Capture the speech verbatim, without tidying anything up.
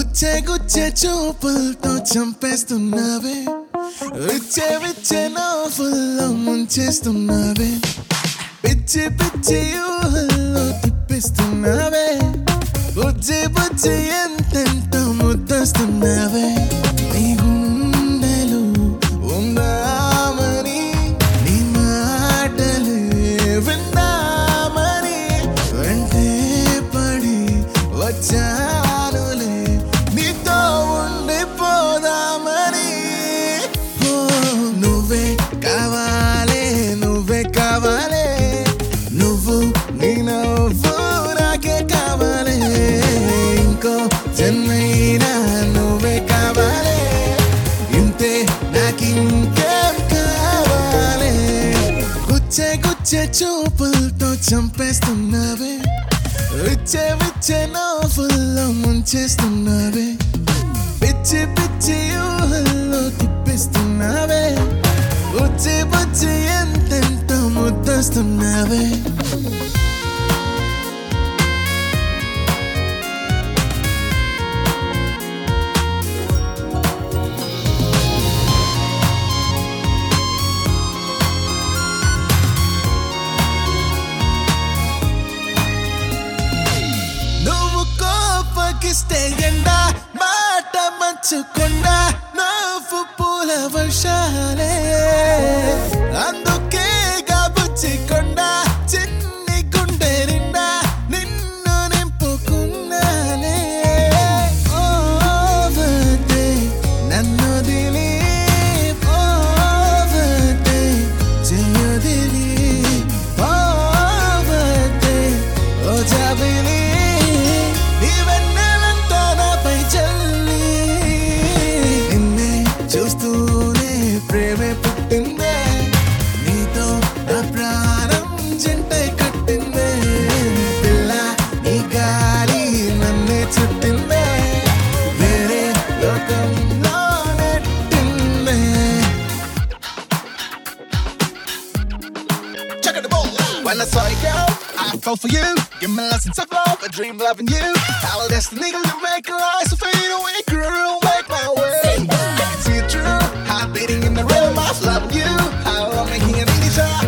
గుచ్చే గుచ్చే చూపులతో చంపేస్తున్నావే, విచ్చే విచ్చే నవ్వుల్లో ముంచేస్తున్నావే, పిచ్చి పిచ్చి ఊహల్లో తిప్పిస్తున్నావే, బుజ్జి బుజ్జి ఎంతెంతో ముద్దస్తున్నావే. నీ గుండెలు ఉందామని, నీ మాటలే విందామని వెంటే పడి వచ్చానులే, నీతో ఉండిపోదామని. ఓ నువ్వే కావాలే, నువ్వే కావాలే, నువ్వు నీ నవ్వు నాకే కావాలే, ఇంకో జన్మైనా నువ్వే కావాలే, ఇంతే నాకింకేం కావాలే. గుచ్చే గుచ్చే చూపులతో చంపేస్తున్నావే, విచ్చే విచ్చే నవ్వుల్లో ముంచేస్తున్నావే, పిచ్చి పిచ్చి ఊహల్లో తిప్పిస్తున్నావే, బుజ్జి బుజ్జి ఎంతెంతో ముద్దస్తున్నావే. నువ్వు కోపగిస్తే ఎండ, మాట మంచుకుండా నవ్వు పూల వర్షాలే, అందుకే బుచ్చికొండా చిన్ని గుండె నిండా నిన్ను నింపుకున్నానే. ఓవతే నన్ను దిలి, ఓవతే చెయ్యదిలి, ఓవతే ఓ జాబిలి, నీవెన్నెలంతా నాపై చల్లి, నిన్నే చూస్తూనే ప్రేమే పుట్టిందే, నీతో నా ప్రాణం జంటై కట్టిందే, పిల్ల నీ గాలి నన్నే చుట్టిందే, వేరే లోకంలో నెట్టిందే. Check out the ball. When I saw you, girl, I fell for you. Give me lessons of love, a dream loving you. How destiny to make lies so fade away, girl, make my way. I can see it true, heart beating in the rhythm of loving you. How I'm making it easy.